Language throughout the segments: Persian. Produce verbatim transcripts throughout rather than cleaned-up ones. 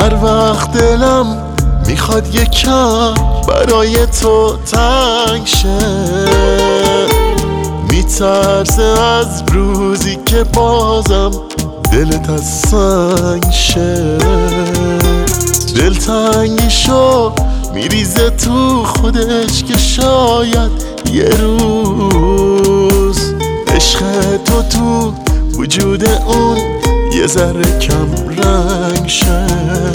هر وقت دلم میخواد یکم برای تو تنگ شه، میترسه از روزی که بازم دلت از سنگ شه. دلتنگیشو میریزه تو خودش که شاید یه روز عشق تو تو وجود اون یه ذره کم رنگ شه.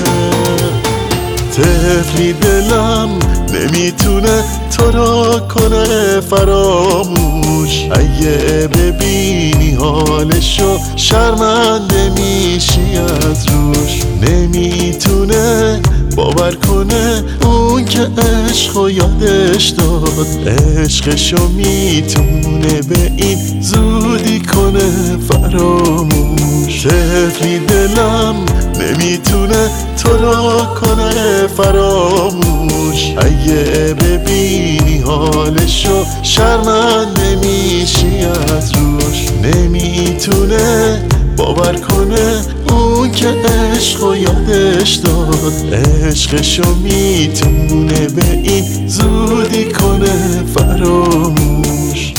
طفلی دلم نمیتونه تو را کنه فراموش، اگه ببینی حالشو شرمنده میشی از روش. نمیتونه باور کنه اون که عشقو یادش داد، عشقشو میتونه به این زودی کنه فراموش. طفلی دلم نمیتونه تو را کنه فراموش، اگه ببینی حالشو شرمنده میشی از روش. نمیتونه باور کنه اون که عشقو یادش داد، عشقشو میتونه به این زودی کنه فراموش.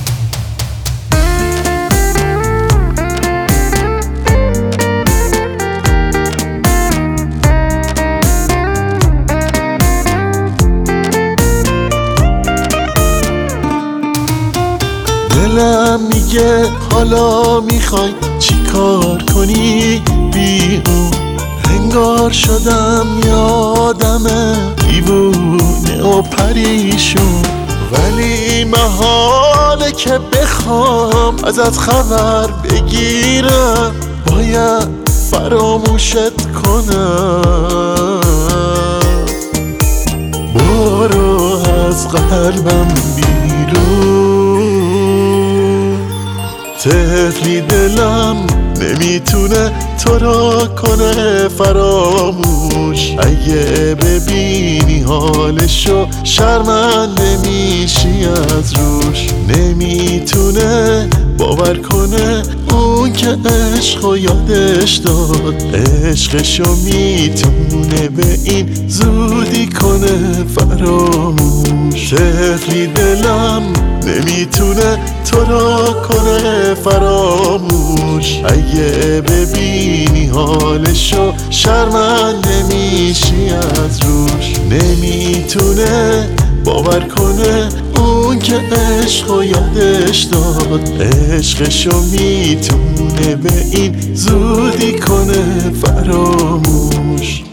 دلم میگه حالا میخوای چی کار کنی بی اون، انگار شدم یادم دیوونه و پریشون. ولی محاله که بخوام ازت خبر بگیرم، باید فراموشت کنم. برو از قلبم بیرون. طفلی دلم نمیتونه تو را کنه فراموش، اگه ببینی حالشو شرمنده میشی از روش. نمیتونه باور کنه اون که عشقو یادش داد، عشقشو میتونه به این زودی کنه فراموش. طفلی دلم نمیتونه تو را کنه فراموش، اگه ببینی حالشو شرمنده میشی از روش. نمیتونه باور کنه اون که عشقو یادش داد، عشقشو میتونه به این زودی کنه فراموش.